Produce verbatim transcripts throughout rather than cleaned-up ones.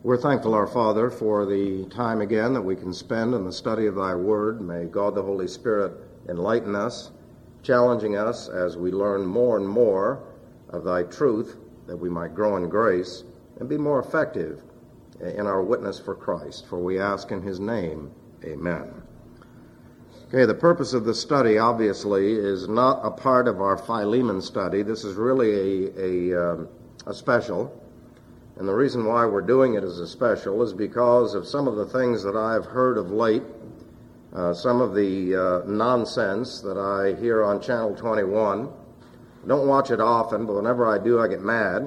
We're thankful, our Father, for the time again that we can spend in the study of Thy Word. May God the Holy Spirit enlighten us, challenging us as we learn more and more of Thy truth, that we might grow in grace and be more effective in our witness for Christ. For we ask in His name, amen. Okay, the purpose of the study, obviously, is not a part of our Philemon study. This is really a, a, um, a special. And the reason why we're doing it as a special is because of some of the things that I've heard of late, uh, some of the uh, nonsense that I hear on Channel twenty-one. I don't watch it often, but whenever I do, I get mad.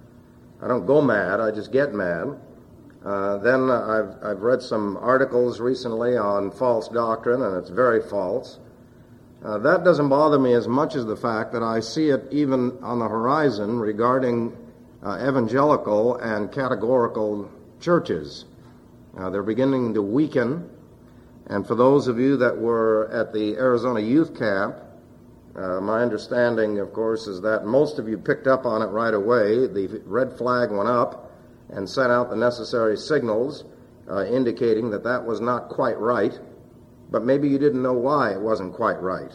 I don't go mad, I just get mad. Uh, then I've, I've read some articles recently on false doctrine, and it's very false. Uh, that doesn't bother me as much as the fact that I see it even on the horizon regarding Uh, evangelical and categorical churches. Uh, they're beginning to weaken, and for those of you that were at the Arizona Youth Camp, uh, my understanding, of course, is that most of you picked up on it right away. The red flag went up and sent out the necessary signals uh, indicating that that was not quite right, but maybe you didn't know why it wasn't quite right.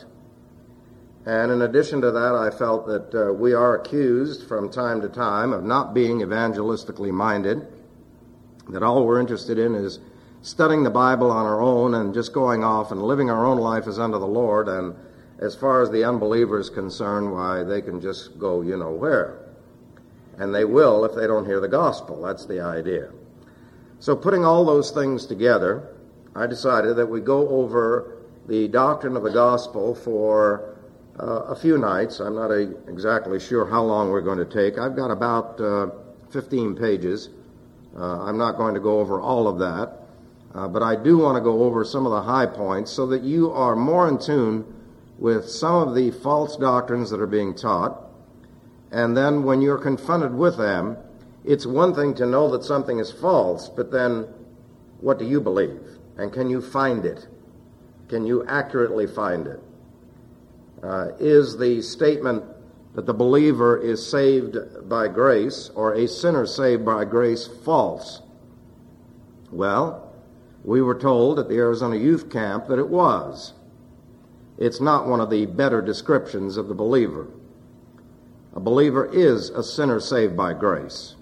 And in addition to that, I felt that uh, we are accused from time to time of not being evangelistically minded, that all we're interested in is studying the Bible on our own and just going off and living our own life as unto the Lord, and as far as the unbeliever is concerned, why, they can just go you know where. And they will if they don't hear the gospel. That's the idea. So putting all those things together, I decided that we go over the doctrine of the gospel for Uh, a few nights. I'm not a, exactly sure how long we're going to take. I've got about uh, fifteen pages. Uh, I'm not going to go over all of that, uh, but I do want to go over some of the high points so that you are more in tune with some of the false doctrines that are being taught. And then when you're confronted with them, it's one thing to know that something is false, but then what do you believe? And can you find it? Can you accurately find it? Uh, is the statement that the believer is saved by grace or a sinner saved by grace false? Well, we were told at the Arizona Youth Camp that it was. It's not one of the better descriptions of the believer. A believer is a sinner saved by grace.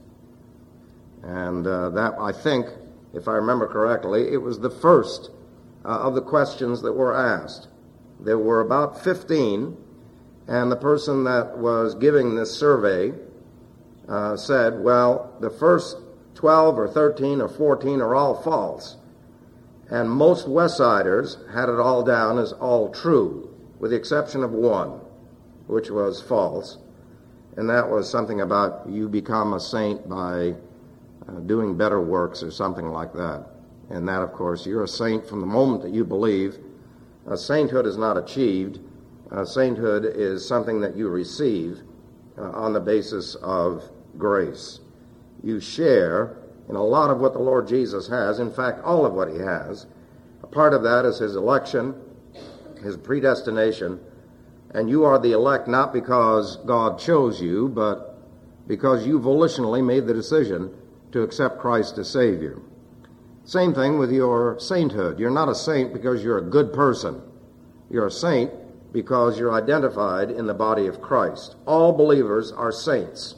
And uh, that, I think, if I remember correctly, it was the first uh, of the questions that were asked. There were about fifteen, and the person that was giving this survey uh, said, well, the first twelve or thirteen or fourteen are all false. And most Westsiders had it all down as all true, with the exception of one, which was false. And that was something about you become a saint by uh, doing better works or something like that. And that, of course, you're a saint from the moment that you believe. Uh, sainthood is not achieved. Uh, sainthood is something that you receive uh, on the basis of grace. You share in a lot of what the Lord Jesus has, in fact, all of what He has. A part of that is His election, His predestination, and you are the elect not because God chose you, but because you volitionally made the decision to accept Christ as Savior. Same thing with your sainthood. You're not a saint because you're a good person. You're a saint because you're identified in the body of Christ. All believers are saints.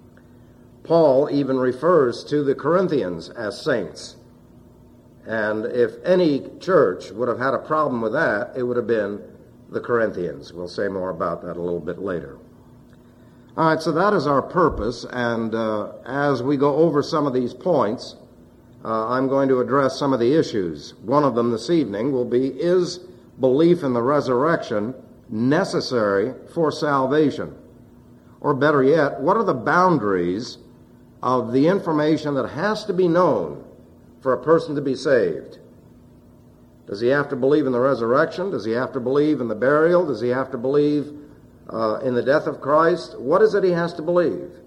Paul even refers to the Corinthians as saints. And if any church would have had a problem with that, it would have been the Corinthians. We'll say more about that a little bit later. All right, so that is our purpose, and uh, as we go over some of these points, Uh, I'm going to address some of the issues. One of them this evening will be, is belief in the resurrection necessary for salvation? Or better yet, what are the boundaries of the information that has to be known for a person to be saved? Does he have to believe in the resurrection? Does he have to believe in the burial? Does he have to believe uh, in the death of Christ? What is it he has to believe?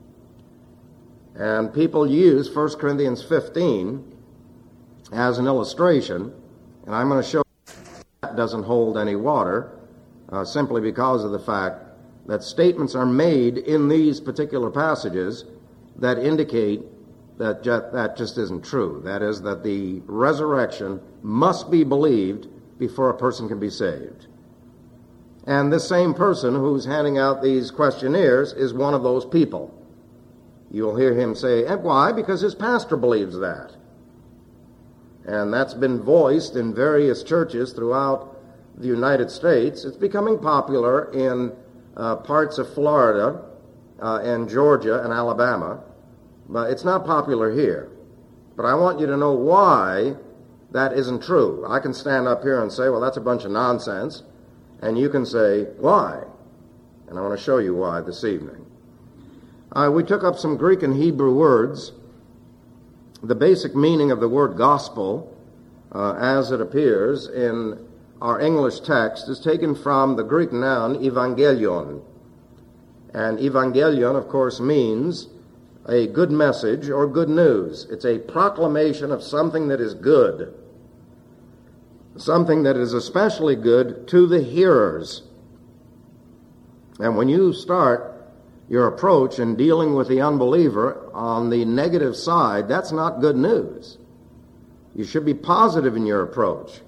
And people use First Corinthians fifteen as an illustration, and I'm going to show that doesn't hold any water, uh, simply because of the fact that statements are made in these particular passages that indicate that ju- that just isn't true. That is, that the resurrection must be believed before a person can be saved. And this same person who's handing out these questionnaires is one of those people. You'll hear him say, and why? Because his pastor believes that. And that's been voiced in various churches throughout the United States. It's becoming popular in uh, parts of Florida uh, and Georgia and Alabama, but it's not popular here. But I want you to know why that isn't true. I can stand up here and say, well, that's a bunch of nonsense, and you can say, why? And I want to show you why this evening. Uh, we took up some Greek and Hebrew words. The basic meaning of the word gospel, uh, as it appears in our English text, is taken from the Greek noun evangelion. And evangelion, of course, means a good message or good news. It's a proclamation of something that is good, something that is especially good to the hearers. And when you start your approach in dealing with the unbeliever on the negative side, that's not good news. You should be positive in your approach.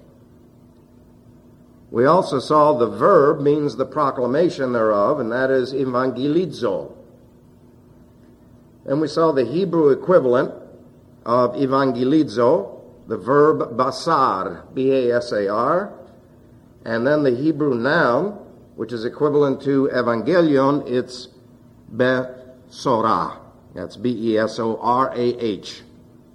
We also saw the verb means the proclamation thereof, and that is evangelizo. And we saw the Hebrew equivalent of evangelizo, the verb basar, B A S A R, and then the Hebrew noun, which is equivalent to evangelion, it's besorah. That's B E S O R A H.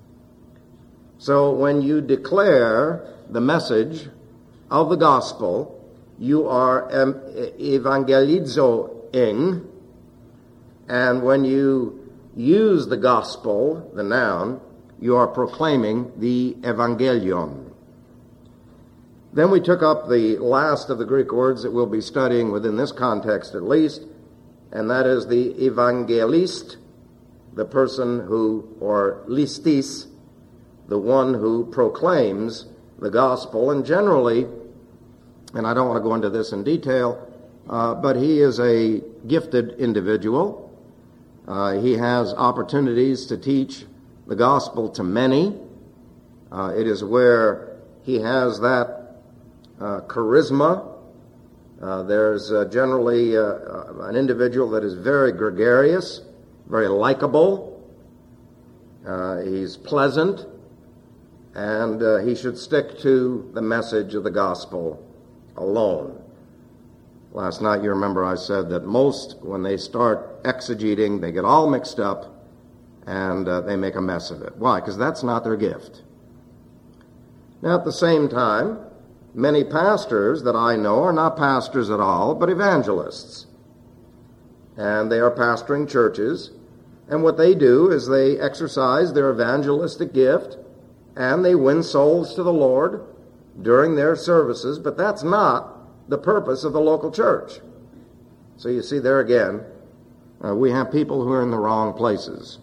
So when you declare the message of the gospel, you are evangelizoing, and when you use the gospel, the noun, you are proclaiming the evangelion. Then we took up the last of the Greek words that we'll be studying within this context at least, and that is the evangelist, the person who, or listis, the one who proclaims the gospel. And generally, and I don't want to go into this in detail, uh, but he is a gifted individual. Uh, he has opportunities to teach the gospel to many. Uh, it is where he has that uh, charisma. Uh, there's uh, generally uh, an individual that is very gregarious, very likable. Uh, he's pleasant, and uh, he should stick to the message of the gospel alone. Last night, you remember I said that most, when they start exegeting, they get all mixed up, and uh, they make a mess of it. Why? Because that's not their gift. Now, at the same time, many pastors that I know are not pastors at all, but evangelists. And they are pastoring churches, and what they do is they exercise their evangelistic gift, and they win souls to the Lord during their services, but that's not the purpose of the local church. So you see there again, uh, we have people who are in the wrong places.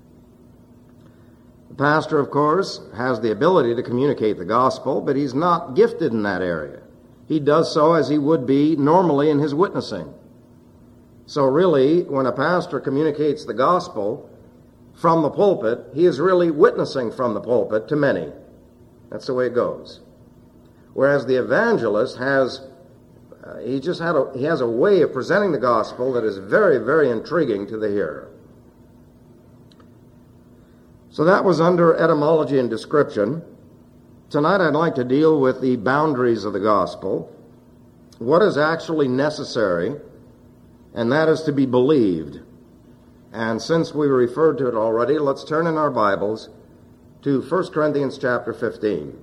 The pastor, of course, has the ability to communicate the gospel, but he's not gifted in that area. He does so as he would be normally in his witnessing. So really, when a pastor communicates the gospel from the pulpit, he is really witnessing from the pulpit to many. That's the way it goes. Whereas the evangelist has, uh, he just had a, he has a way of presenting the gospel that is very, very intriguing to the hearer. So that was under etymology and description. Tonight I'd like to deal with the boundaries of the gospel, what is actually necessary, and that is to be believed. And since we referred to it already, let's turn in our Bibles to First Corinthians chapter fifteen.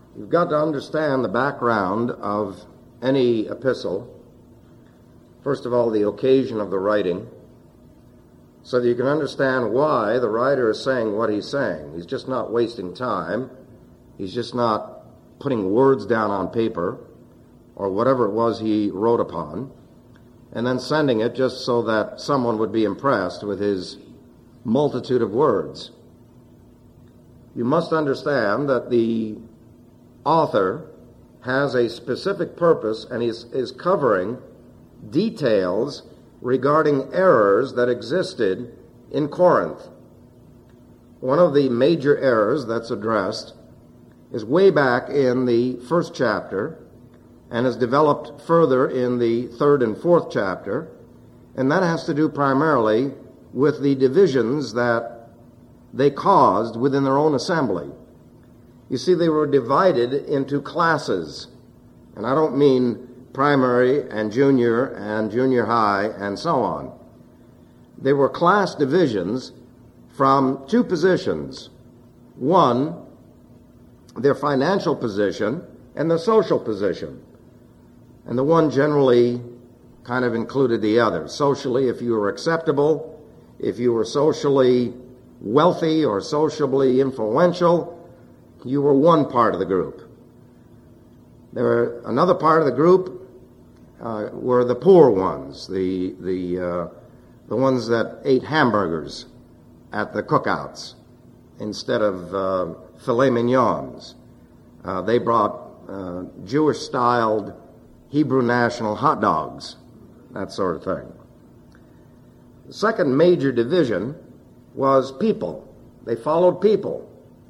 You've got to understand the background of any epistle. First of all, the occasion of the writing, so that you can understand why the writer is saying what he's saying. He's just not wasting time. He's just not putting words down on paper or whatever it was he wrote upon, and then sending it just so that someone would be impressed with his multitude of words. You must understand that the author has a specific purpose, and is, is covering details regarding errors that existed in Corinth. One of the major errors that's addressed is way back in the first chapter and is developed further in the third and fourth chapter, and that has to do primarily with the divisions that they caused within their own assembly. You see, they were divided into classes, and I don't mean primary and junior and junior high and so on. They were class divisions from two positions. One, their financial position and their social position. And the one generally kind of included the other. Socially, if you were acceptable, if you were socially wealthy or socially influential, you were one part of the group. There were another part of the group uh, were the poor ones, the the uh, the ones that ate hamburgers at the cookouts instead of uh, filet mignons. Uh, they brought uh, Jewish-styled Hebrew national hot dogs, that sort of thing. The second major division was people. They followed people.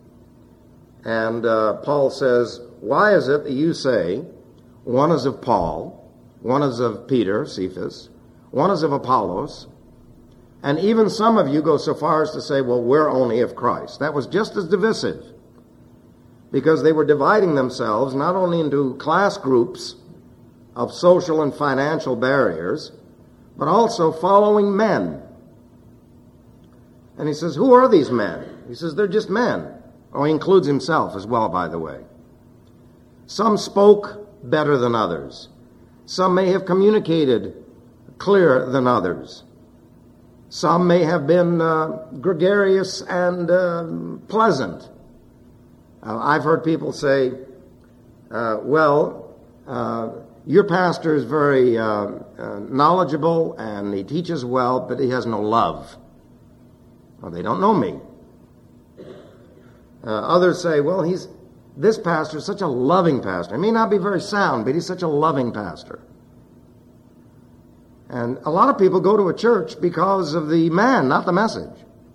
And uh, Paul says, why is it that you say, one is of Paul, one is of Peter, Cephas, one is of Apollos, and even some of you go so far as to say, well, we're only of Christ. That was just as divisive, because they were dividing themselves not only into class groups of social and financial barriers, but also following men. And he says, who are these men? He says, they're just men. Oh, he includes himself as well, by the way. Some spoke better than others. Some may have communicated clearer than others. Some may have been uh, gregarious and uh, pleasant. Uh, I've heard people say, uh, well, uh, your pastor is very uh, uh, knowledgeable and he teaches well, but he has no love. Well, they don't know me. Uh, others say, well, he's this pastor is such a loving pastor. He may not be very sound, but he's such a loving pastor. And a lot of people go to a church because of the man, not the message.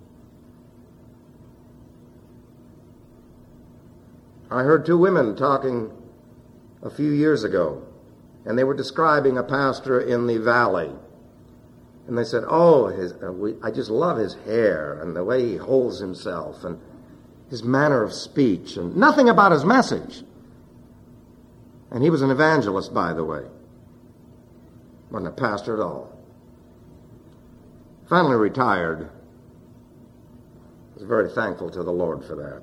I heard two women talking a few years ago, and they were describing a pastor in the valley. And they said, oh, his, uh, we, I just love his hair and the way he holds himself and his manner of speech, and nothing about his message. And he was an evangelist, by the way. Wasn't a pastor at all. Finally retired. I was very thankful to the Lord for that.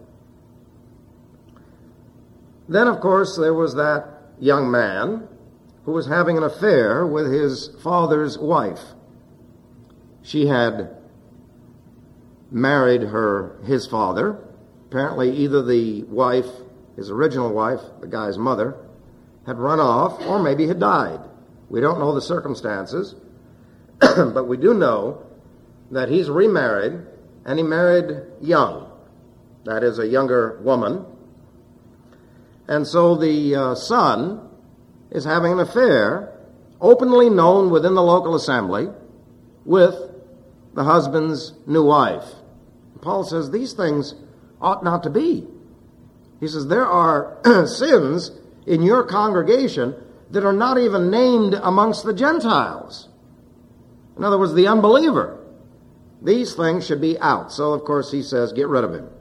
Then, of course, there was that young man who was having an affair with his father's wife. She had married her, his father. Apparently either the wife, his original wife, the guy's mother, had run off or maybe had died. We don't know the circumstances, but we do know that he's remarried, and he married young. That is, a younger woman. And so the uh, son is having an affair, openly known within the local assembly, with the husband's new wife. Paul says these things ought not to be. He says there are sins in your congregation that are not even named amongst the Gentiles. In other words, the unbeliever. These things should be out. So, of course, he says, get rid of him.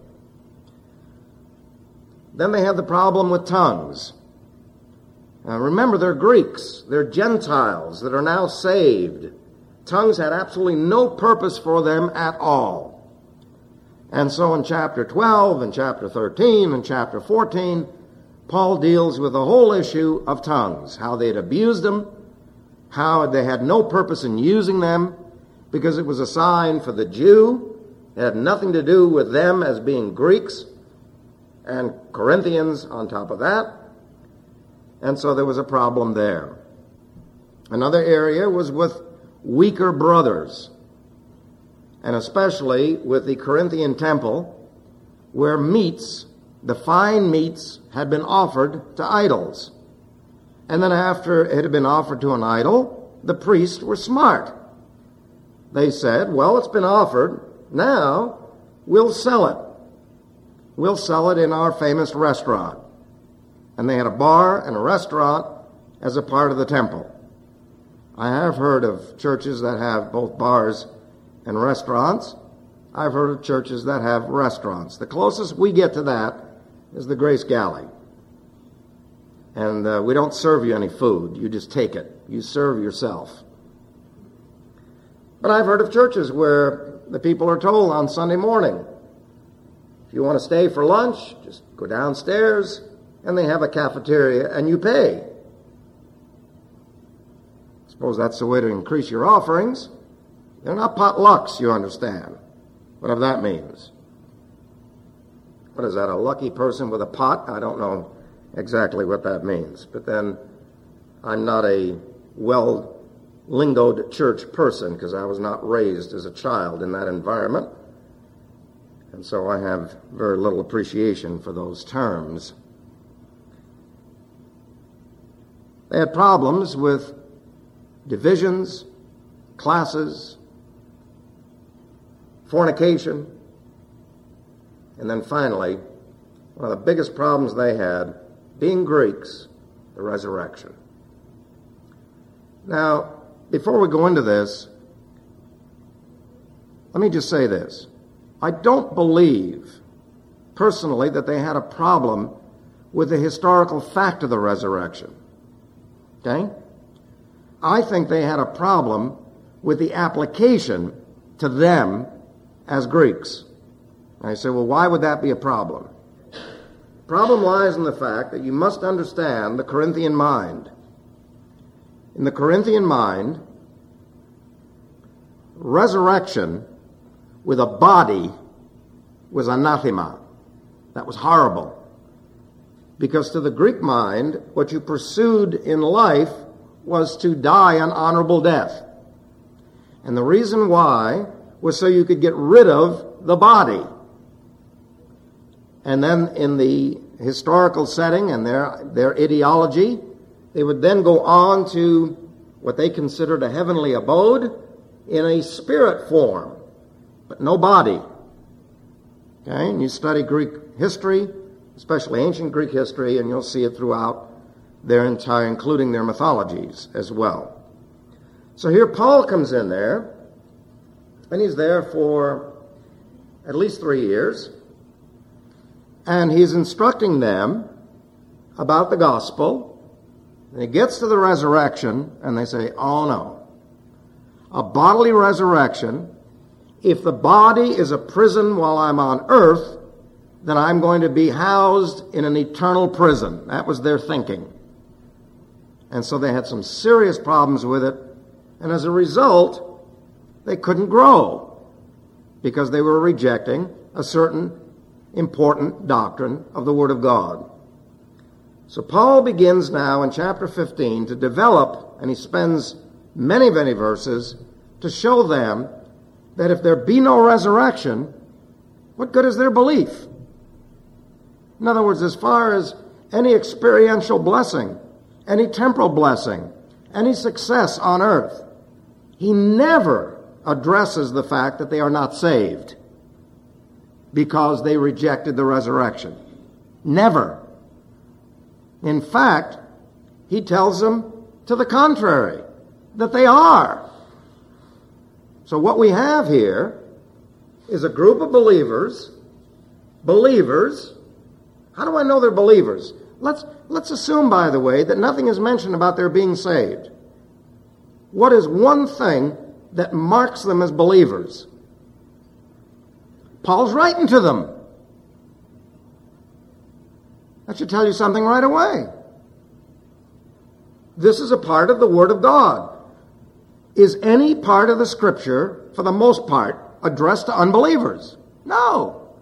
Then they had the problem with tongues. Now, remember, they're Greeks. They're Gentiles that are now saved. Tongues had absolutely no purpose for them at all. And so in chapter twelve and chapter thirteen and chapter fourteen, Paul deals with the whole issue of tongues, how they had abused them, how they had no purpose in using them, because it was a sign for the Jew. It had nothing to do with them as being Greeks and Corinthians on top of that. And so there was a problem there. Another area was with weaker brothers, and especially with the Corinthian temple, where meats, the fine meats, had been offered to idols. And then after it had been offered to an idol, the priests were smart. They said, well, it's been offered, now we'll sell it. We'll sell it in our famous restaurant. And they had a bar and a restaurant as a part of the temple. I have heard of churches that have both bars and restaurants. I've heard of churches that have restaurants. The closest we get to that is the Grace Galley. And uh, we don't serve you any food. You just take it. You serve yourself. But I've heard of churches where the people are told on Sunday morning, if you want to stay for lunch, just go downstairs, and they have a cafeteria, and you pay. I suppose that's the way to increase your offerings. They're not potlucks, you understand, whatever that means. What is that, a lucky person with a pot? I don't know exactly what that means. But then I'm not a well-lingoed church person because I was not raised as a child in that environment. And so I have very little appreciation for those terms. They had problems with divisions, classes, fornication, and then finally, one of the biggest problems they had, being Greeks, the resurrection. Now, before we go into this, let me just say this. I don't believe, personally, that they had a problem with the historical fact of the resurrection. Okay? I think they had a problem with the application to them as Greeks. And I say, well, why would that be a problem? The problem lies in the fact that you must understand the Corinthian mind. In the Corinthian mind, resurrection with a body was anathema. That was horrible. Because to the Greek mind, what you pursued in life was to die an honorable death. And the reason why was so you could get rid of the body. And then in the historical setting and their, their ideology, they would then go on to what they considered a heavenly abode in a spirit form, but no body. Okay, and you study Greek history, especially ancient Greek history, and you'll see it throughout their entire, including their mythologies as well. So here Paul comes in there, and he's there for at least three years, and he's instructing them about the gospel. And he gets to the resurrection, and they say, oh no, a bodily resurrection, if the body is a prison while I'm on earth, then I'm going to be housed in an eternal prison. That was their thinking. And so they had some serious problems with it, and as a result, they couldn't grow because they were rejecting a certain important doctrine of the Word of God. So Paul begins now in chapter fifteen to develop, and he spends many, many verses to show them that if there be no resurrection, what good is their belief? In other words, as far as any experiential blessing, any temporal blessing, any success on earth, he never addresses the fact that they are not saved because they rejected the resurrection. Never. In fact, he tells them to the contrary, that they are. So what we have here is a group of believers, believers. How do I know they're believers? Let's, let's assume, by the way, that nothing is mentioned about their being saved. What is one thing that marks them as believers? Paul's writing to them. That should tell you something right away. This is a part of the Word of God. Is any part of the Scripture, for the most part, addressed to unbelievers? No.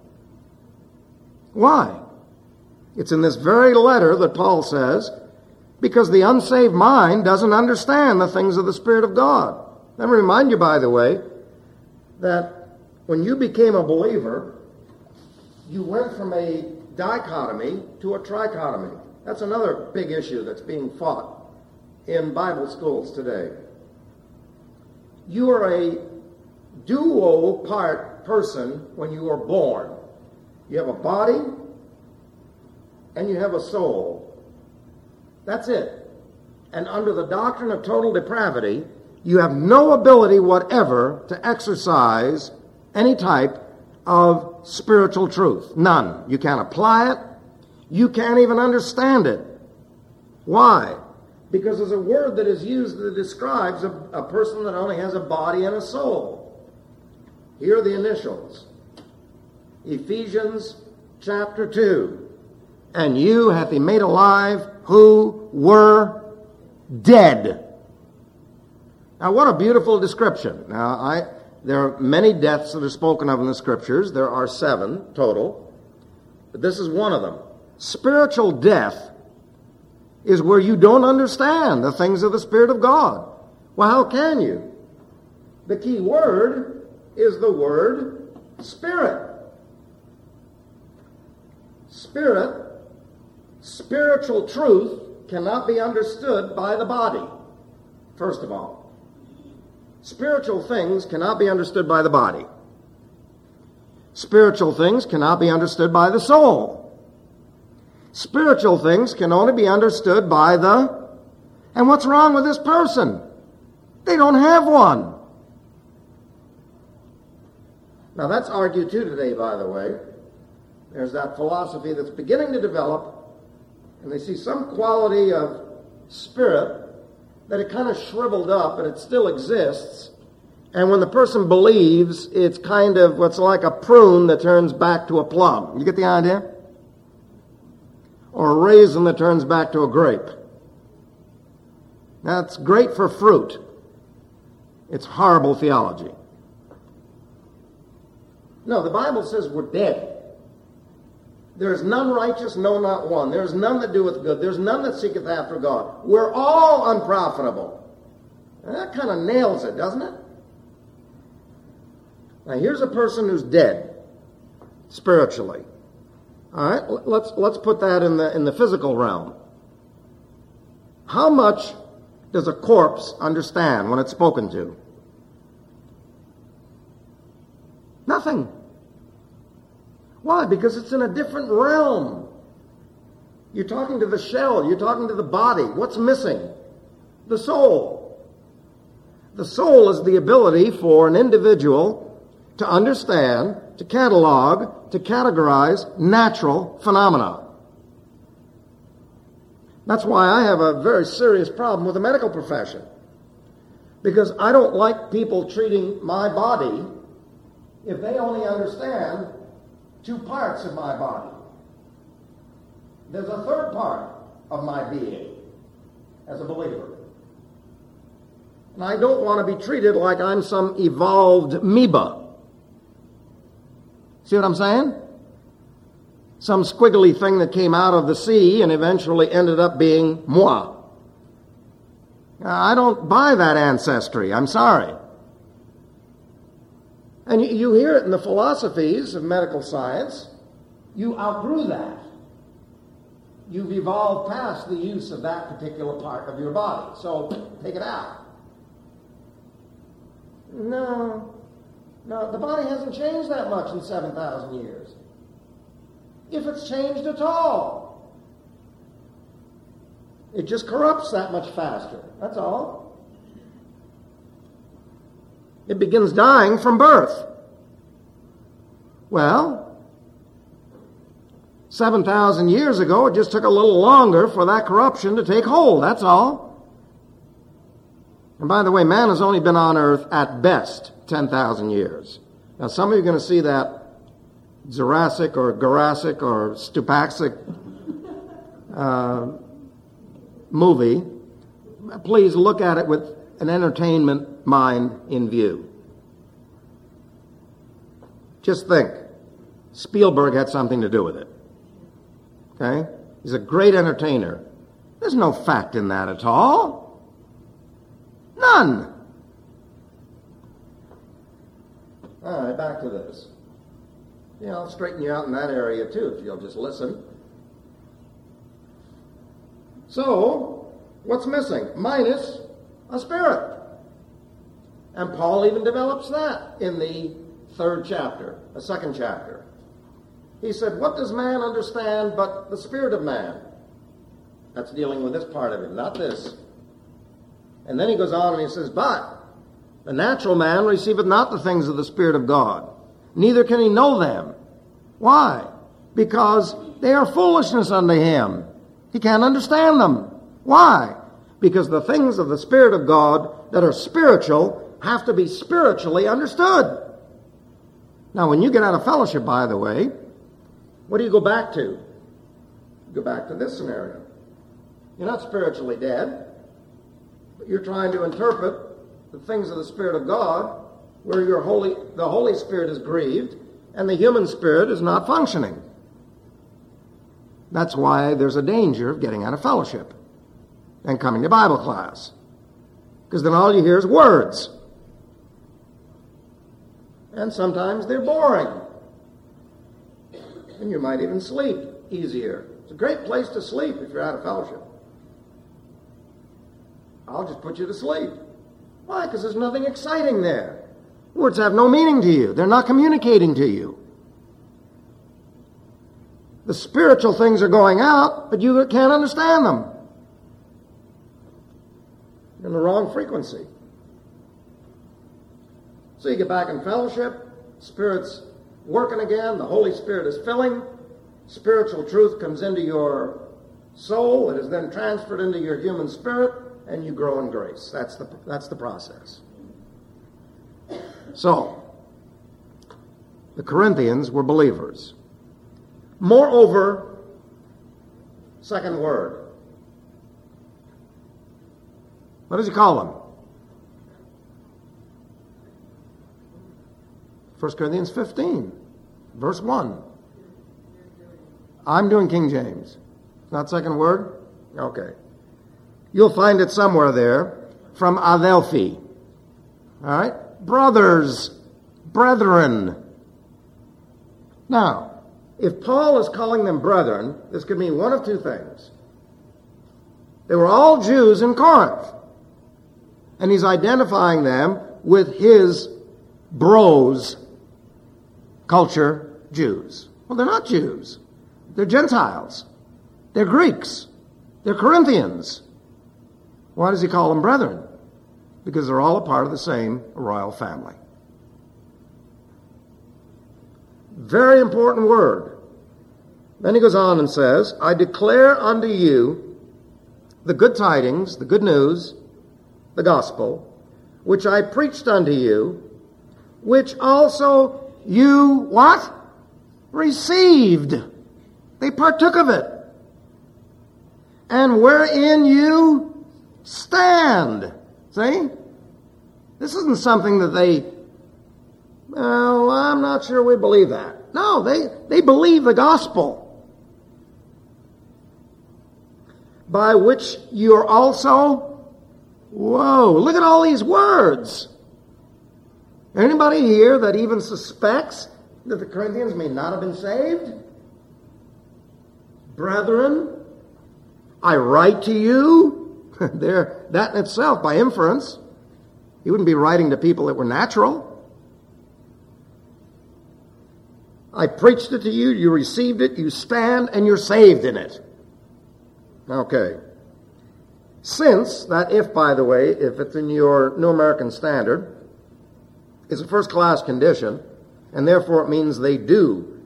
Why? It's in this very letter that Paul says, because the unsaved mind doesn't understand the things of the Spirit of God. Let me remind you, by the way, that when you became a believer, you went from a dichotomy to a trichotomy. That's another big issue that's being fought in Bible schools today. You are a duo-part person when you are born. You have a body and you have a soul. That's it. And under the doctrine of total depravity, you have no ability whatever to exercise any type of spiritual truth. None. You can't apply it. You can't even understand it. Why? Because there's a word that is used that describes a, a person that only has a body and a soul. Here are the initials. Ephesians chapter two. And you hath he made alive who were dead. Now, what a beautiful description. Now, I there are many deaths that are spoken of in the Scriptures. There are seven total. But this is one of them. Spiritual death is where you don't understand the things of the Spirit of God. Well, how can you? The key word is the word Spirit. Spirit, spiritual truth cannot be understood by the body, first of all. Spiritual things cannot be understood by the body. Spiritual things cannot be understood by the soul. Spiritual things can only be understood by the... And what's wrong with this person? They don't have one. Now that's argued too today, by the way. There's that philosophy that's beginning to develop, and they see some quality of spirit that it kind of shriveled up, and it still exists. And when the person believes, it's kind of what's like a prune that turns back to a plum. You get the idea? Or a raisin that turns back to a grape. That's great for fruit. It's horrible theology. No, the Bible says we're dead. There is none righteous, no, not one. There is none that doeth good. There is none that seeketh after God. We're all unprofitable. And that kind of nails it, doesn't it? Now, here's a person who's dead, spiritually. All right, let's let's put that in the in the physical realm. How much does a corpse understand when it's spoken to? Nothing. Why? Because it's in a different realm. You're talking to the shell. You're talking to the body. What's missing? The soul. The soul is the ability for an individual to understand, to catalog, to categorize natural phenomena. That's why I have a very serious problem with the medical profession. Because I don't like people treating my body if they only understand two parts of my body. There's a third part of my being as a believer. And I don't want to be treated like I'm some evolved amoeba. See what I'm saying? Some squiggly thing that came out of the sea and eventually ended up being moi. I don't buy that ancestry. I'm sorry. And you hear it in the philosophies of medical science. You outgrew that. You've evolved past the use of that particular part of your body. So take it out. No. No, the body hasn't changed that much in seven thousand years. If it's changed at all. It just corrupts that much faster. That's all. It begins dying from birth. Well, seven thousand years ago, it just took a little longer for that corruption to take hold. That's all. And by the way, man has only been on earth at best ten thousand years. Now, some of you are going to see that Jurassic or Jurassic or Stupaxic uh, movie, please look at it with an entertainment mind in view. Just think, Spielberg had something to do with it. Okay? He's a great entertainer. There's no fact in that at all. None. All right, back to this. Yeah, I'll straighten you out in that area too if you'll just listen. So, what's missing? Minus a spirit. And Paul even develops that in the third chapter, the second chapter. He said, what does man understand but the spirit of man? That's dealing with this part of it, not this. And then he goes on and he says, but the natural man receiveth not the things of the Spirit of God, neither can he know them. Why? Because they are foolishness unto him. He can't understand them. Why? Because the things of the Spirit of God that are spiritual have to be spiritually understood. Now, when you get out of fellowship, by the way, what do you go back to? You go back to this scenario. You're not spiritually dead, but you're trying to interpret the things of the Spirit of God where your Holy, the Holy Spirit is grieved and the human spirit is not functioning. That's why there's a danger of getting out of fellowship and coming to Bible class. Because then all you hear is words. And sometimes they're boring. And you might even sleep easier. It's a great place to sleep if you're out of fellowship. I'll just put you to sleep. Why? Because there's nothing exciting there. Words have no meaning to you. They're not communicating to you. The spiritual things are going out, but you can't understand them. You're in the wrong frequency. So you get back in fellowship, Spirit's working again, the Holy Spirit is filling, spiritual truth comes into your soul, it is then transferred into your human spirit, and you grow in grace. That's the, that's the process. So, the Corinthians were believers. Moreover, second word. What does he call them? First Corinthians fifteen, verse one. I'm doing King James. Not second word? Okay. You'll find it somewhere there from Adelphi. All right? Brothers, brethren. Now, if Paul is calling them brethren, this could mean one of two things. They were all Jews in Corinth. And he's identifying them with his bros, culture, Jews. Well, they're not Jews. They're Gentiles. They're Greeks. They're Corinthians. Why does he call them brethren? Because they're all a part of the same royal family. Very important word. Then he goes on and says, I declare unto you the good tidings, the good news, the gospel, which I preached unto you, which also you, what? Received. They partook of it. And wherein you stand. See? This isn't something that they, well, I'm not sure we believe that. No, they, they believe the gospel. By which you're also, whoa, look at all these words. Anybody here that even suspects that the Corinthians may not have been saved? Brethren, I write to you. There, that in itself, by inference, he wouldn't be writing to people that were natural. I preached it to you, you received it, you stand, and you're saved in it. Okay. Since that if, by the way, if it's in your New American Standard, is a first-class condition, and therefore it means they do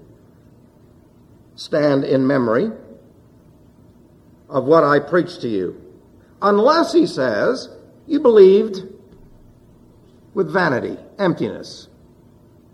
stand in memory of what I preached to you. Unless, he says, you believed with vanity, emptiness,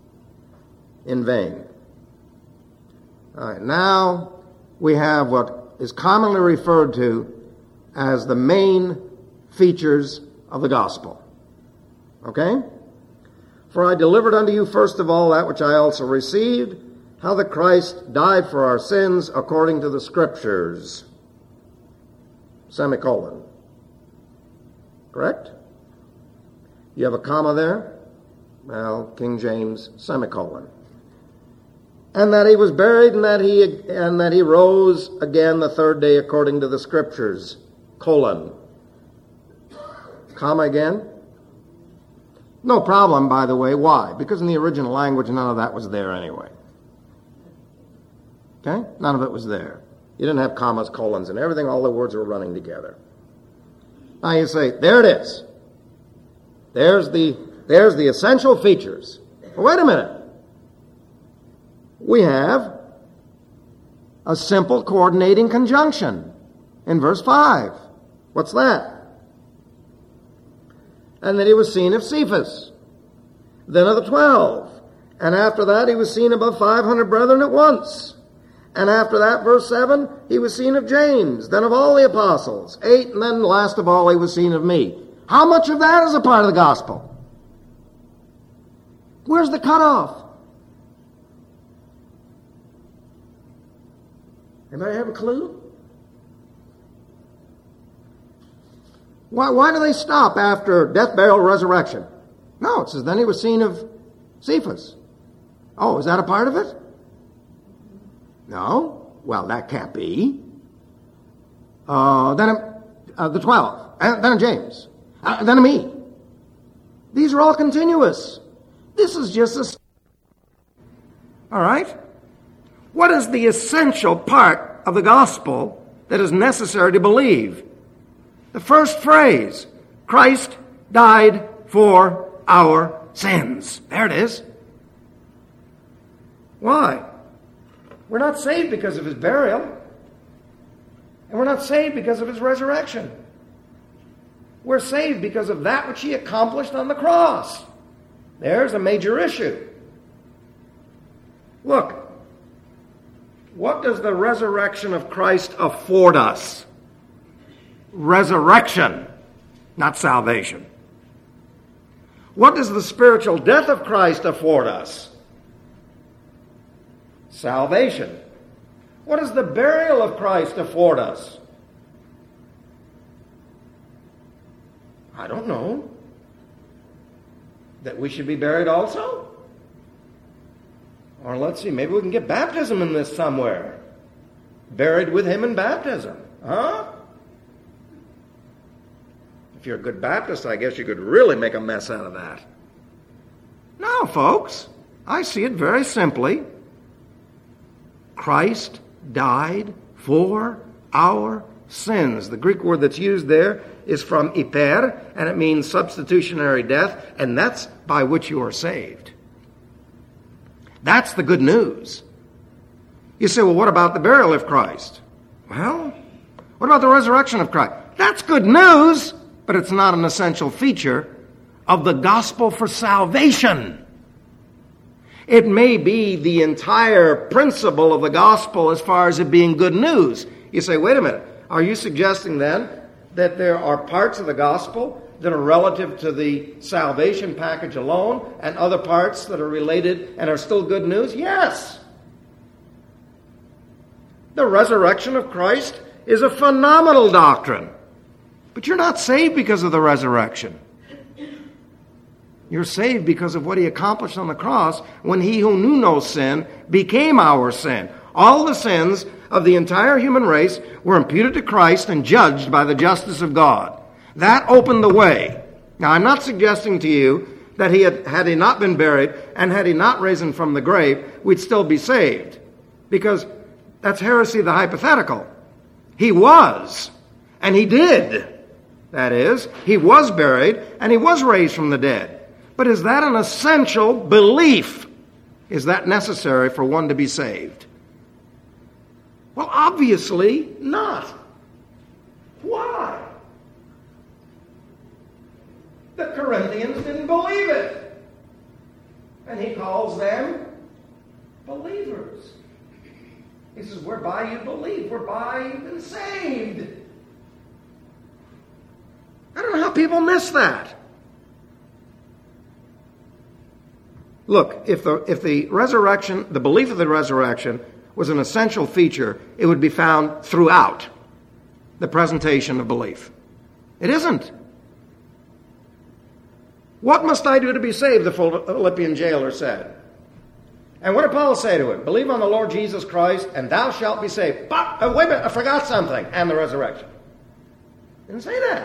in vain. All right, now we have what is commonly referred to as the main features of the gospel. Okay? For I delivered unto you first of all that which I also received, how that Christ died for our sins according to the Scriptures. Semicolon. Correct? You have a comma there? Well, King James, semicolon. And that he was buried, and that he and that he rose again the third day according to the Scriptures. Colon. Comma again? No problem, by the way. Why? Because in the original language, none of that was there anyway. Okay? None of it was there. You didn't have commas, colons, and everything. All the words were running together. Now you say, there it is. There's the, there's the essential features. Well, wait a minute. We have a simple coordinating conjunction in verse five. What's that? And that he was seen of Cephas, then of the twelve. And after that he was seen above five hundred brethren at once. And after that, verse seven, he was seen of James, then of all the apostles. Eight, and then last of all he was seen of me. How much of that is a part of the gospel? Where's the cutoff? Anybody have a clue? Why, why do they stop after death, burial, resurrection? No, it says then he was seen of Cephas. Oh, is that a part of it? No. Well, that can't be. Uh, then uh, the twelve. And then James. Uh, then me. These are all continuous. This is just a... All right? What is the essential part of the gospel that is necessary to believe? The first phrase, Christ died for our sins. There it is. Why? We're not saved because of his burial. And we're not saved because of his resurrection. We're saved because of that which he accomplished on the cross. There's a major issue. Look, what does the resurrection of Christ afford us? Resurrection, not salvation. What does the spiritual death of Christ afford us? Salvation. What does the burial of Christ afford us? I don't know. That we should be buried also? Or let's see, maybe we can get baptism in this somewhere. Buried with him in baptism. Huh? If you're a good Baptist, I guess you could really make a mess out of that. No, folks. I see it very simply. Christ died for our sins. The Greek word that's used there is from hyper, and it means substitutionary death, and that's by which you are saved. That's the good news. You say, well, what about the burial of Christ? Well, what about the resurrection of Christ? That's good news, but it's not an essential feature of the gospel for salvation. It may be the entire principle of the gospel as far as it being good news. You say, wait a minute, are you suggesting then that there are parts of the gospel that are relative to the salvation package alone and other parts that are related and are still good news? Yes. The resurrection of Christ is a phenomenal doctrine. But you're not saved because of the resurrection. You're saved because of what he accomplished on the cross when he who knew no sin became our sin. All the sins of the entire human race were imputed to Christ and judged by the justice of God. That opened the way. Now, I'm not suggesting to you that he had, had he not been buried and had he not risen from the grave, we'd still be saved. Because that's heresy the hypothetical. He was, and he did. That is, he was buried and he was raised from the dead. But is that an essential belief? Is that necessary for one to be saved? Well, obviously not. Why? The Corinthians didn't believe it. And he calls them believers. He says, whereby you believe, whereby you've been saved. I don't know how people miss that. Look, if the if the resurrection, the belief of the resurrection was an essential feature, it would be found throughout the presentation of belief. It isn't. What must I do to be saved, the Philippian jailer said. And what did Paul say to him? Believe on the Lord Jesus Christ, and thou shalt be saved. But, uh, wait a minute, I forgot something. And the resurrection. Didn't say that.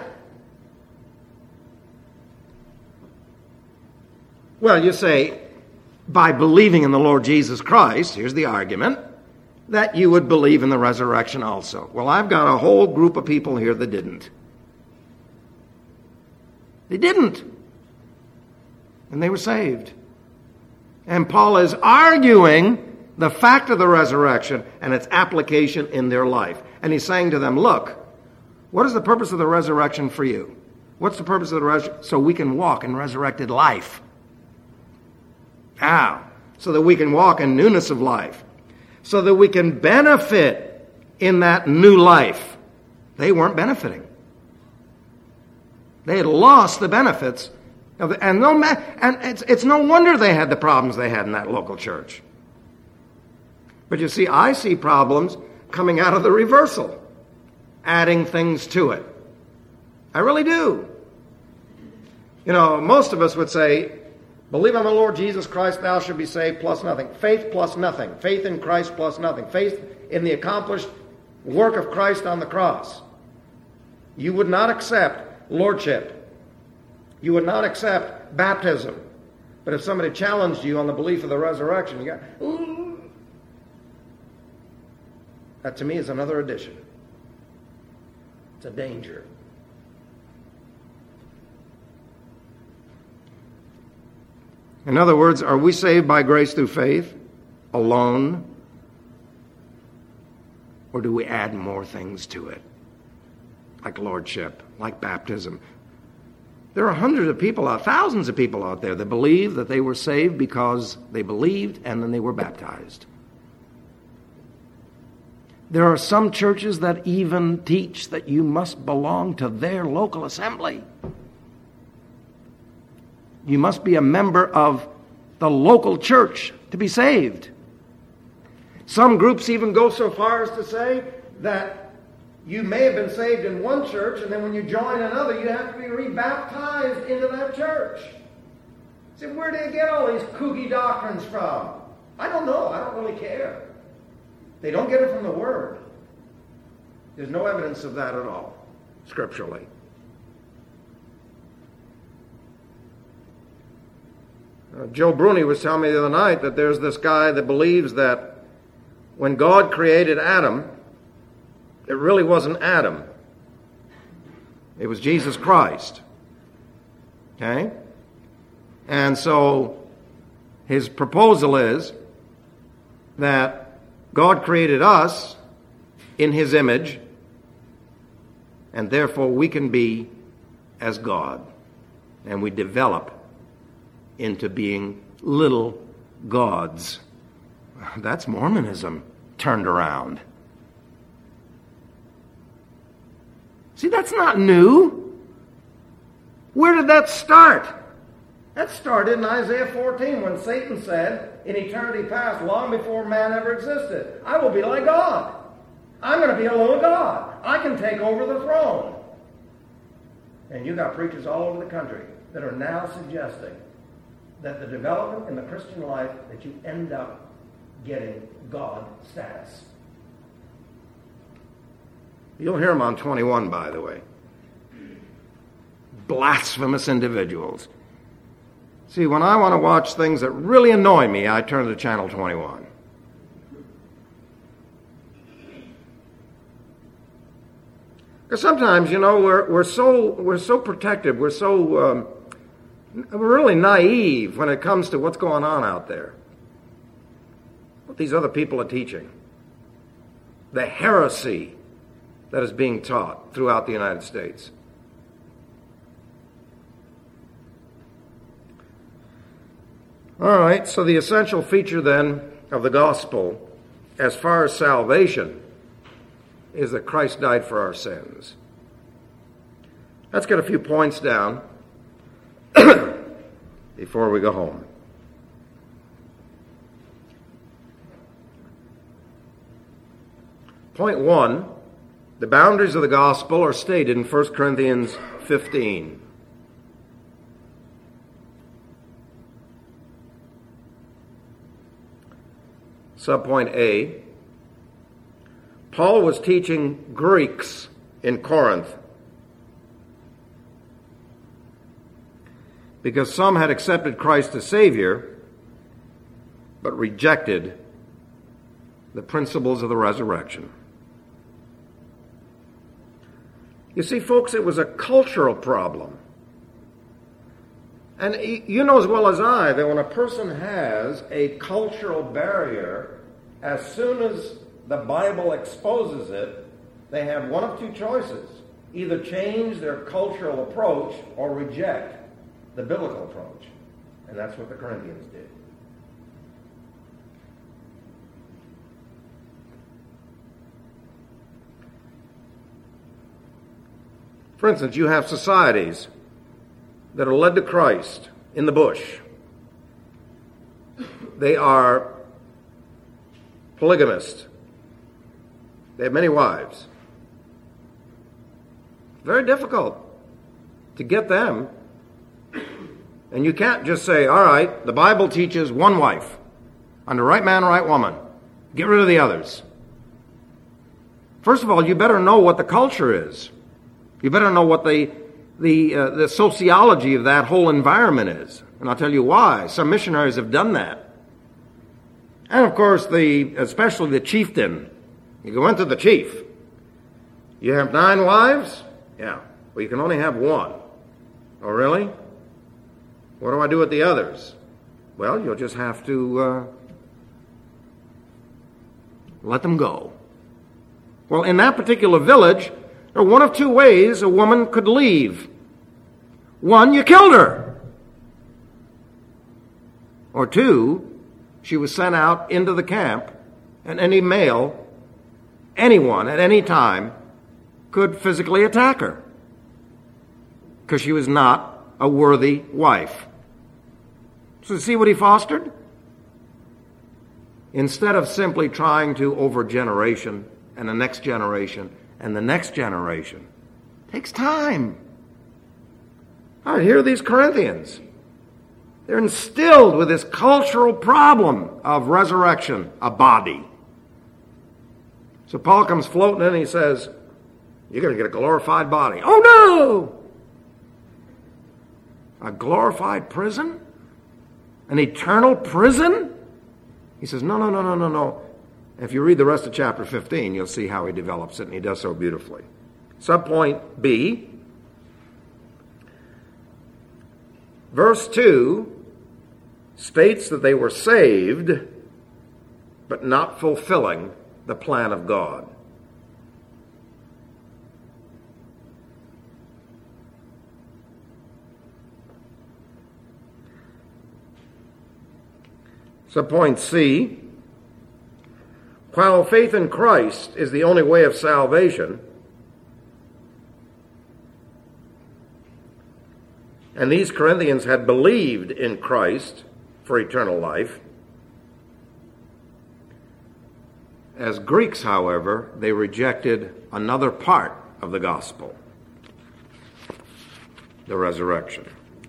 Well, you say, by believing in the Lord Jesus Christ, here's the argument, that you would believe in the resurrection also. Well, I've got a whole group of people here that didn't. They didn't. And they were saved. And Paul is arguing the fact of the resurrection and its application in their life. And he's saying to them, look, what is the purpose of the resurrection for you? What's the purpose of the resurrection? So we can walk in resurrected life. How? So that we can walk in newness of life. So that we can benefit in that new life. They weren't benefiting. They had lost the benefits. Of the, and no, and it's, it's no wonder they had the problems they had in that local church. But you see, I see problems coming out of the reversal. Adding things to it. I really do. You know, most of us would say, believe on the Lord Jesus Christ, thou shalt be saved, plus nothing. Faith plus nothing. Faith in Christ plus nothing. Faith in the accomplished work of Christ on the cross. You would not accept lordship. You would not accept baptism. But if somebody challenged you on the belief of the resurrection, you go, ooh. That to me is another addition. It's a danger. In other words, are we saved by grace through faith alone? Or do we add more things to it? Like lordship, like baptism. There are hundreds of people out, thousands of people out there that believe that they were saved because they believed and then they were baptized. There are some churches that even teach that you must belong to their local assembly. You must be a member of the local church to be saved. Some groups even go so far as to say that you may have been saved in one church, and then when you join another, you have to be rebaptized into that church. See, where do you get all these kooky doctrines from? I don't know. I don't really care. They don't get it from the Word. There's no evidence of that at all, scripturally. Uh, Joe Bruni was telling me the other night that there's this guy that believes that when God created Adam, it really wasn't Adam. It was Jesus Christ. Okay? And so his proposal is that God created us in his image, and therefore we can be as God. And we develop into being little gods. That's Mormonism turned around. See, that's not new. Where did that start? That started in Isaiah fourteen when Satan said, in eternity past, long before man ever existed, I will be like God. I'm going to be a little God. I can take over the throne. And you got preachers all over the country that are now suggesting that the development in the Christian life, that you end up getting God status. You'll hear them on twenty-one, by the way. Blasphemous individuals. See, when I want to watch things that really annoy me, I turn to channel twenty-one. Because sometimes, you know, we're we're so we're so protective, we're so um, we're really naive when it comes to what's going on out there. What these other people are teaching. The heresy that is being taught throughout the United States. All right, so the essential feature then of the gospel as far as salvation is that Christ died for our sins. Let's get a few points down before we go home. Point one, the boundaries of the gospel are stated in First Corinthians fifteen. Subpoint A, Paul was teaching Greeks in Corinth because some had accepted Christ as Savior but rejected the principles of the resurrection. You see, folks, it was a cultural problem. And you know as well as I that when a person has a cultural barrier, as soon as the Bible exposes it, they have one of two choices. Either change their cultural approach or reject the biblical approach. And that's what the Corinthians did. For instance, you have societies that are led to Christ in the bush. They are polygamists. They have many wives. Very difficult to get them. And you can't just say, all right, the Bible teaches one wife. Under right man, right woman. Get rid of the others. First of all, you better know what the culture is. You better know what the the uh, the sociology of that whole environment is. And I'll tell you why. Some missionaries have done that. And of course, the especially the chieftain. You go into the chief. You have nine wives? Yeah. Well, you can only have one. Oh, really? What do I do with the others? Well, you'll just have to uh, let them go. Well, in that particular village, there are one of two ways a woman could leave. One, you killed her. Or two, she was sent out into the camp, and any male, anyone at any time, could physically attack her because she was not a worthy wife. So see what he fostered? Instead of simply trying to over generation and the next generation and the next generation. Takes time. All right, here are these Corinthians. They're instilled with this cultural problem of resurrection, a body. So Paul comes floating in and he says, you're going to get a glorified body. Oh no! A glorified prison? An eternal prison? He says, no, no, no, no, no, no. If you read the rest of chapter fifteen, you'll see how he develops it, and he does so beautifully. Subpoint B, verse two states that they were saved, but not fulfilling the plan of God. Subpoint C, while faith in Christ is the only way of salvation, and these Corinthians had believed in Christ for eternal life, as Greeks, however, they rejected another part of the gospel, the resurrection.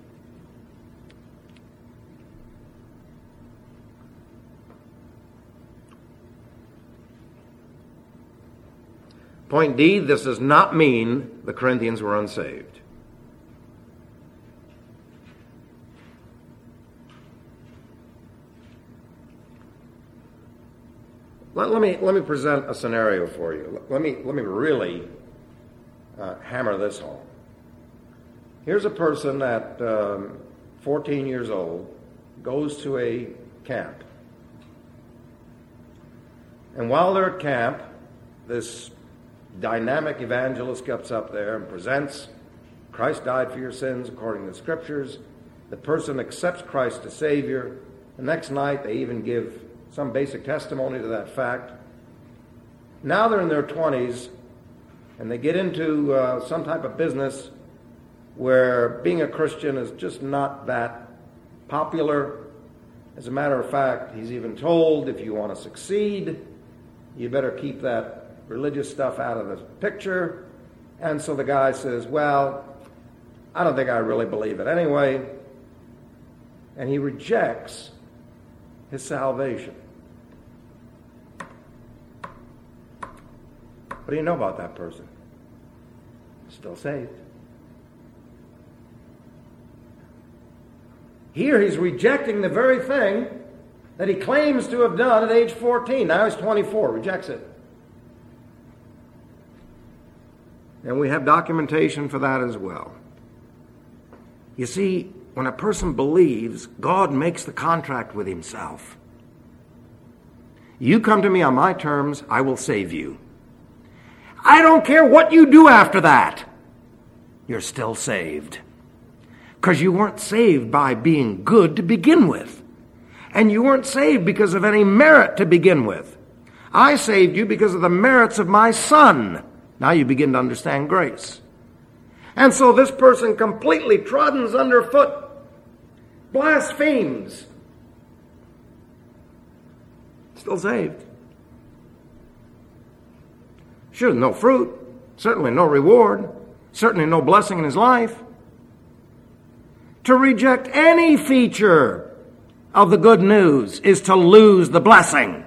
Point D, this does not mean the Corinthians were unsaved. Let, let me let me present a scenario for you. Let me let me really uh, hammer this home. Here's a person at um, fourteen years old, goes to a camp, and while they're at camp, this dynamic evangelist gets up there and presents, Christ died for your sins according to the Scriptures. The person accepts Christ as Savior. The next night they even give some basic testimony to that fact. Now they're in their twenties, and they get into uh, some type of business where being a Christian is just not that popular. As a matter of fact, he's even told, if you want to succeed, you better keep that religious stuff out of the picture. And so the guy says, well, I don't think I really believe it anyway. And he rejects his salvation. What do you know about that person? Still saved. Here he's rejecting the very thing that he claims to have done at age fourteen. Now he's twenty-four, rejects it. And we have documentation for that as well. You see, when a person believes, God makes the contract with himself. You come to me on my terms, I will save you. I don't care what you do after that. You're still saved. Because you weren't saved by being good to begin with. And you weren't saved because of any merit to begin with. I saved you because of the merits of my Son. Now you begin to understand grace. And so this person completely troddens underfoot, blasphemes, still saved. Sure, no fruit, certainly no reward, certainly no blessing in his life. To reject any feature of the good news is to lose the blessing.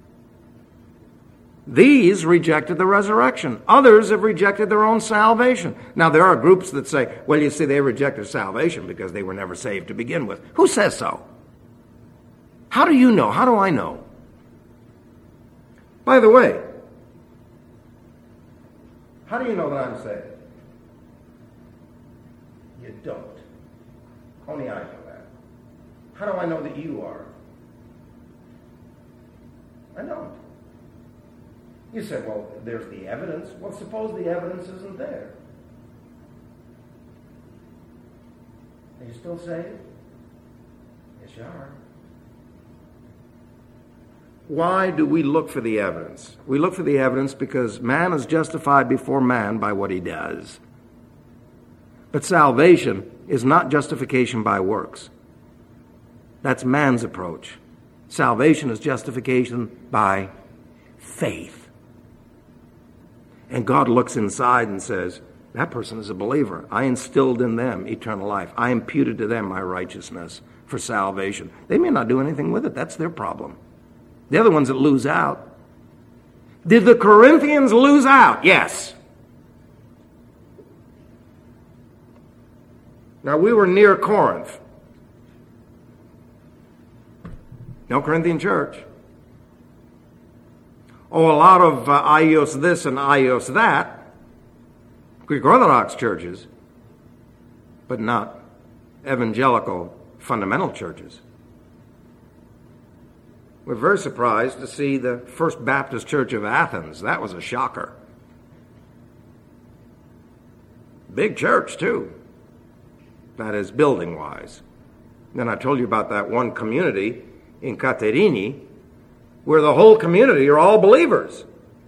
These rejected the resurrection. Others have rejected their own salvation. Now, there are groups that say, well, you see, they rejected salvation because they were never saved to begin with. Who says so? How do you know? How do I know? By the way, how do you know that I'm saved? You don't. Only I know that. How do I know that you are? I don't. You say, well, there's the evidence. Well, suppose the evidence isn't there. Are you still saved? Yes, you are. Why do we look for the evidence? We look for the evidence because man is justified before man by what he does. But salvation is not justification by works. That's man's approach. Salvation is justification by faith. And God looks inside and says, that person is a believer. I instilled in them eternal life. I imputed to them my righteousness for salvation. They may not do anything with it. That's their problem. The other ones that lose out. Did the Corinthians lose out? Yes. Now, we were near Corinth. No Corinthian church. Oh, a lot of uh, Ios this and Ios that. Greek Orthodox churches, but not evangelical fundamental churches. We're very surprised to see the First Baptist Church of Athens. That was a shocker. Big church, too. That is, building-wise. Then I told you about that one community in Katerini, where the whole community are all believers.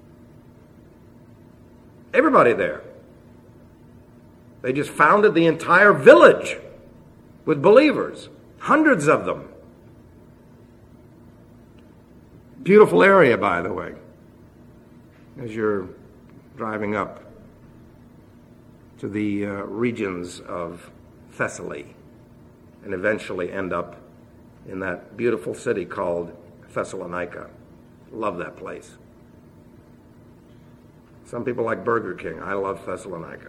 Everybody there. They just founded the entire village with believers. Hundreds of them. Beautiful area, by the way, as you're driving up to the uh, regions of Thessaly and eventually end up in that beautiful city called Thessalonica. Love that place. Some people like Burger King. I love Thessalonica.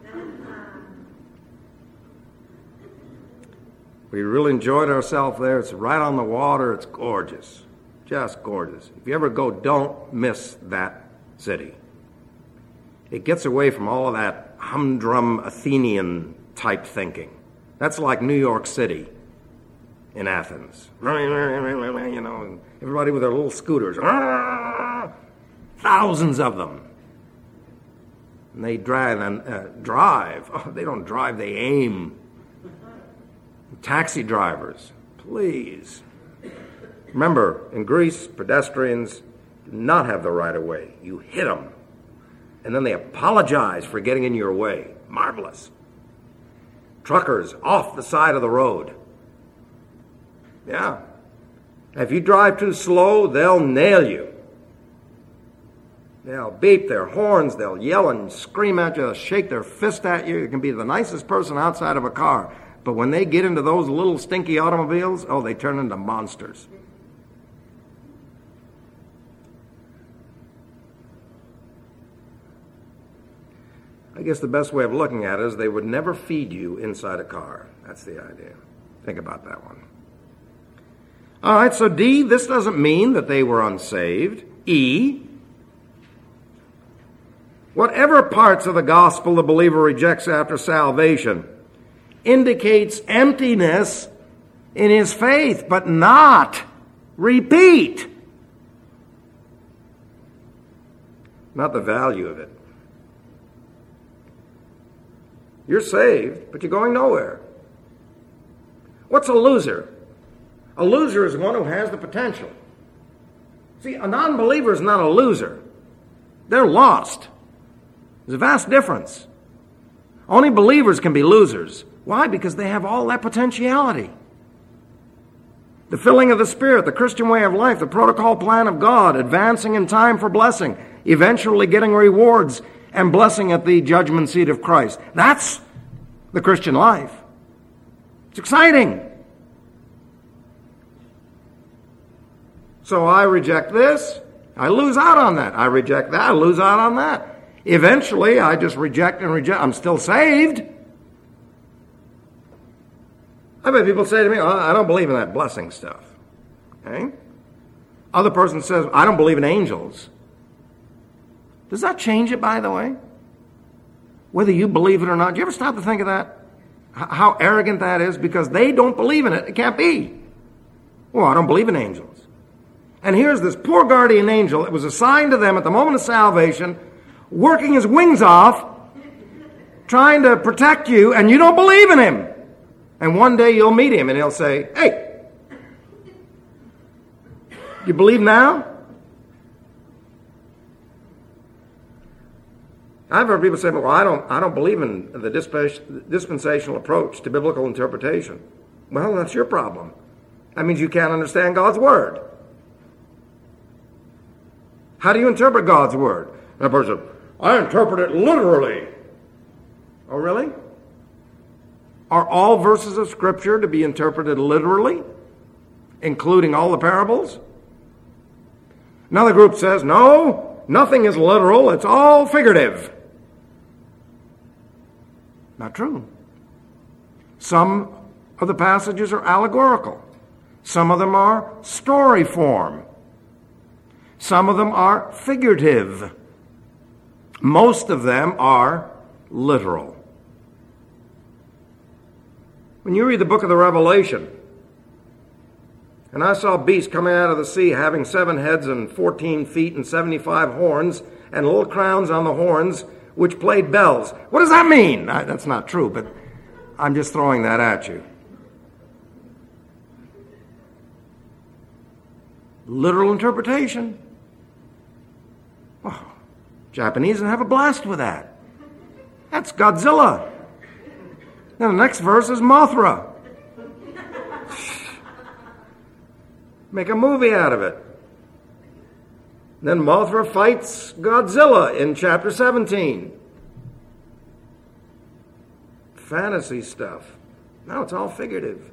We really enjoyed ourselves there. It's right on the water. It's gorgeous. Just gorgeous. If you ever go, don't miss that city. It gets away from all of that humdrum Athenian type thinking. That's like New York City in Athens. You know, everybody with their little scooters. Thousands of them. And they drive and uh, drive. Oh, they don't drive, they aim. Taxi drivers, please. Remember, in Greece, pedestrians do not have the right of way. You hit them. And then they apologize for getting in your way. Marvelous. Truckers off the side of the road. Yeah. If you drive too slow, they'll nail you. They'll beep their horns, they'll yell and scream at you, they'll shake their fist at you. You can be the nicest person outside of a car. But when they get into those little stinky automobiles, oh, they turn into monsters. I guess the best way of looking at it is they would never feed you inside a car. That's the idea. Think about that one. All right, so D, this doesn't mean that they were unsaved. E, whatever parts of the gospel the believer rejects after salvation indicates emptiness in his faith, but not, repeat, not the value of it. You're saved, but you're going nowhere. What's a loser? A loser is one who has the potential. See, a non-believer is not a loser. They're lost. There's a vast difference. Only believers can be losers. Why? Because they have all that potentiality. The filling of the Spirit, the Christian way of life, the protocol plan of God, advancing in time for blessing, eventually getting rewards and blessing at the judgment seat of Christ. That's the Christian life. It's exciting. So I reject this, I lose out on that. I reject that, I lose out on that. Eventually, I just reject and reject. I'm still saved. I've had people say to me, oh, I don't believe in that blessing stuff. Okay? Other person says, I don't believe in angels. Does that change it, by the way? Whether you believe it or not. Do you ever stop to think of that? H- how arrogant that is? Because they don't believe in it. It can't be. Well, I don't believe in angels. And here's this poor guardian angel. It was assigned to them at the moment of salvation, working his wings off, trying to protect you, and you don't believe in him. And one day you'll meet him, and he'll say, hey, you believe now? I've heard people say, well, I don't, I don't believe in the dispensational approach to biblical interpretation. Well, that's your problem. That means you can't understand God's Word. How do you interpret God's Word? And a person, I interpret it literally. Oh, really? Are all verses of Scripture to be interpreted literally, including all the parables? Another group says, no, nothing is literal, it's all figurative. Not true. Some of the passages are allegorical. Some of them are story form. Some of them are figurative. Most of them are literal. When you read the book of the Revelation, and I saw beasts coming out of the sea having seven heads and fourteen feet and seventy-five horns and little crowns on the horns which played bells. What does that mean? That's not true, but I'm just throwing that at you. Literal interpretation. Oh, Japanese have a blast with that. That's Godzilla. Now the next verse is Mothra. Make a movie out of it. Then Mothra fights Godzilla in chapter seventeen. Fantasy stuff. No, it's all figurative.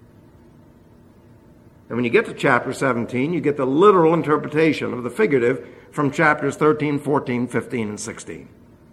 And when you get to chapter seventeen, you get the literal interpretation of the figurative from chapters thirteen, fourteen, fifteen, and sixteen.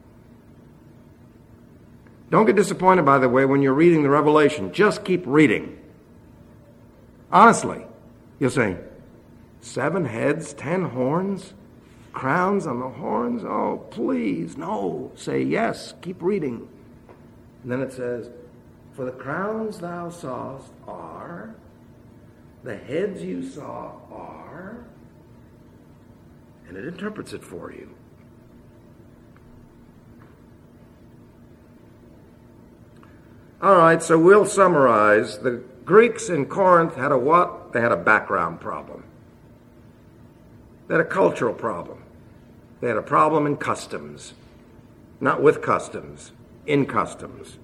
Don't get disappointed, by the way, when you're reading the Revelation. Just keep reading. Honestly, you'll say, seven heads, ten horns, crowns on the horns? Oh, please, no. Say yes, keep reading. And then it says, for the crowns thou sawest are, the heads you saw are, and it interprets it for you. All right, so we'll summarize. The Greeks in Corinth had a what? They had a background problem. They had a cultural problem. They had a problem in customs. Not with customs, in customs.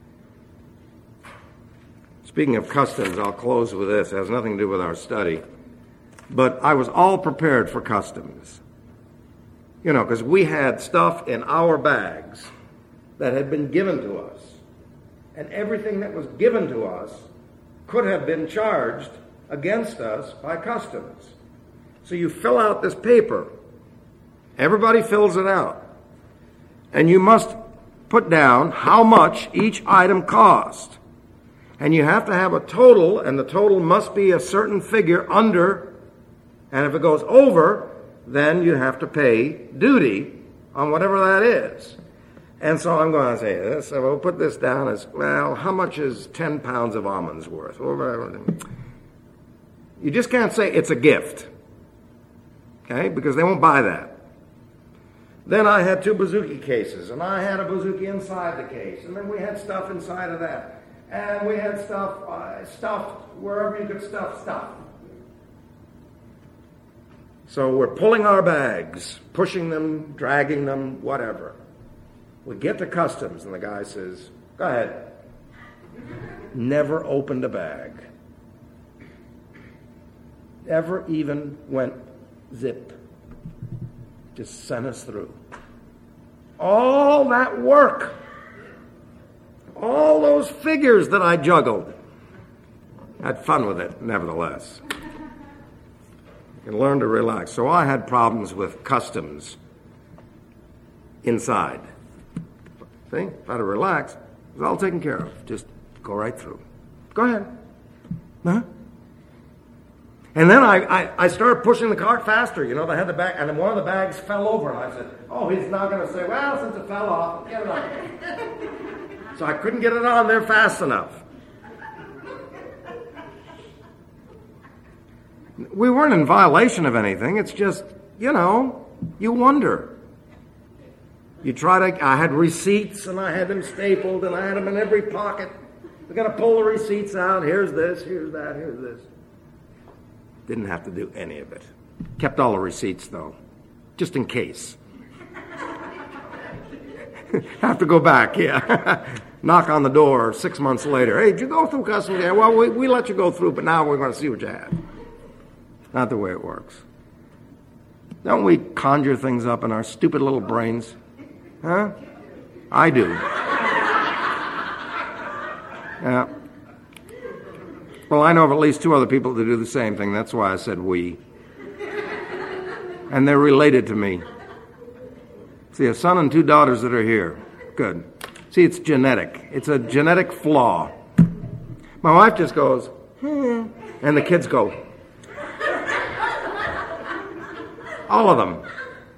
Speaking of customs, I'll close with this. It has nothing to do with our study. But I was all prepared for customs. You know, because we had stuff in our bags that had been given to us. And everything that was given to us could have been charged against us by customs. So you fill out this paper. Everybody fills it out. And you must put down how much each item cost. And you have to have a total, and the total must be a certain figure under. And if it goes over, then you have to pay duty on whatever that is. And so I'm going to say this. So we'll put this down as, well, how much is ten pounds of almonds worth? You just can't say it's a gift. Okay? Because they won't buy that. Then I had two bouzouki cases, and I had a bouzouki inside the case. And then we had stuff inside of that. And we had stuff uh, stuffed wherever you could stuff stuff. So we're pulling our bags, pushing them, dragging them, whatever. We get to customs, and the guy says, go ahead. Never opened a bag. Never even went zip. Just sent us through. All that work. All those figures that I juggled. Had fun with it, nevertheless. You can learn to relax. So I had problems with customs inside. See? If I had to relax, it was all taken care of. Just go right through. Go ahead. Huh? And then I, I, I started pushing the cart faster. You know, they had the bag, and then one of the bags fell over. And I said, oh, he's not going to say, well, since it fell off, get it on. So I couldn't get it on there fast enough. We weren't in violation of anything. It's just, you know, you wonder. You try to, I had receipts, and I had them stapled, and I had them in every pocket. We're going to pull the receipts out. Here's this, here's that, here's this. Didn't have to do any of it. Kept all the receipts, though, just in case. Have to go back, yeah. Knock on the door six months later. Hey, did you go through customs? Yeah, well, we, we let you go through, but now we're going to see what you had. Not the way it works. Don't we conjure things up in our stupid little brains? Huh? I do. Yeah. Well, I know of at least two other people that do the same thing. That's why I said we. And they're related to me. See, a son and two daughters that are here. Good. See, it's genetic. It's a genetic flaw. My wife just goes, hmm. And the kids go. All of them.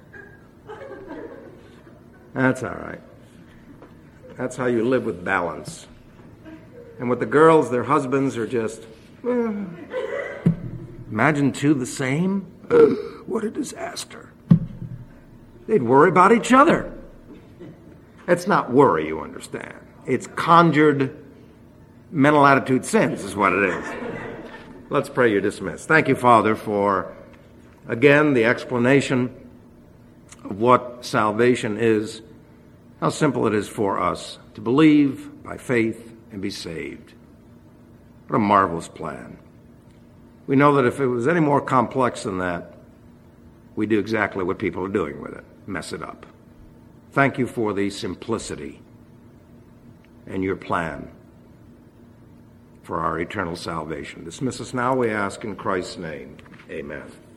That's all right. That's how you live with balance. And with the girls, their husbands are just, eh. Imagine two the same? What a disaster. They'd worry about each other. It's not worry, you understand. It's conjured mental attitude sins is what it is. Let's pray you're dismissed. Thank you, Father, for, again, the explanation of what salvation is, how simple it is for us to believe by faith and be saved. What a marvelous plan. We know that if it was any more complex than that, we do exactly what people are doing with it, mess it up. Thank you for the simplicity and your plan for our eternal salvation. Dismiss us now, we ask in Christ's name. Amen.